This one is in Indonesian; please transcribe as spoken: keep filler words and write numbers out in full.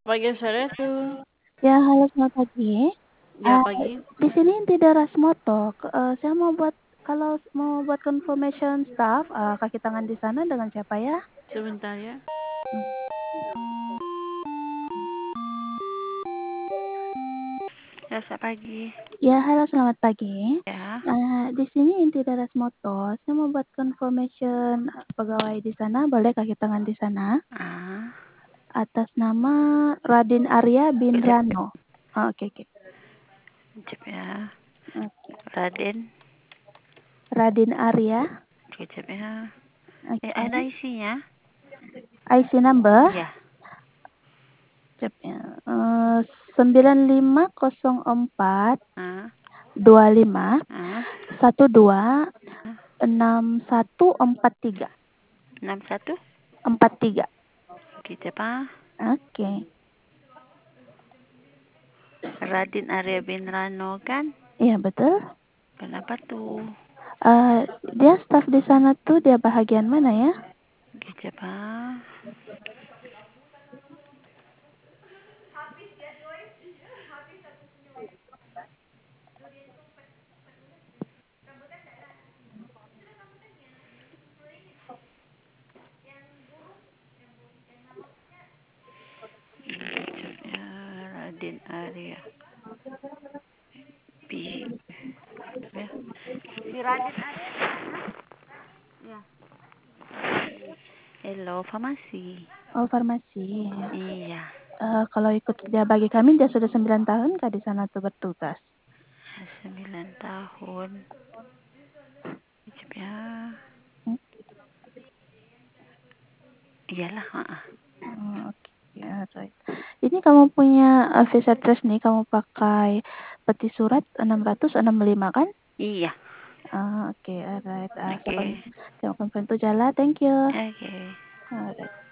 Pagi Assalamualaikum. Ya, halo selamat pagi. Ya, Uh, pagi. di sini di daerah Smotok, uh, saya mau buat kalau mau buat confirmation staff, uh, kaki tangan di sana dengan siapa ya? Sebentar ya. Ya, selamat pagi. Ya, halo selamat pagi. Ya. Uh, di sini inti daerah Smotok, saya mau buat confirmation pegawai di sana, boleh kaki tangan di sana? Ah. Atas nama Radin Arya bin Kejap, Rano. Oh, oke, oke. kejap ya. Oke. Raden. Radin Arya. Kejap ya. Eh, Oke. ada isinya? I C number. Iya. Uh, sembilan lima nol empat Ah. dua lima Ah. satu dua Ah. enam satu empat tiga enam satu. empat tiga. Kejap ah. Oke. Radin Arya bin Rano kan? Iya betul. Kenapa tuh? Uh, dia staff di sana tuh dia bahagian mana ya? Kejap ah. Kejap ya. Radin Arya. Pi. Kejap ya. Si Radin Arya. Ya. Hello, farmasi. Oh farmasi. Iya. Uh, kalau ikut dia bagi kami dia sudah sembilan tahun kah di sana tuh bertugas? Sembilan tahun. Kejap ya. Hmm? Iyalah. Uh-uh. Oh, oke. Ya, right. Ini kamu punya uh, visa trace nih, kamu pakai peti surat enam ratus enam puluh lima kan? Iya. Ah, oke, alright. Uh, Oke. saya, kon saya confirm itu jalan, thank you. Oke. Alright.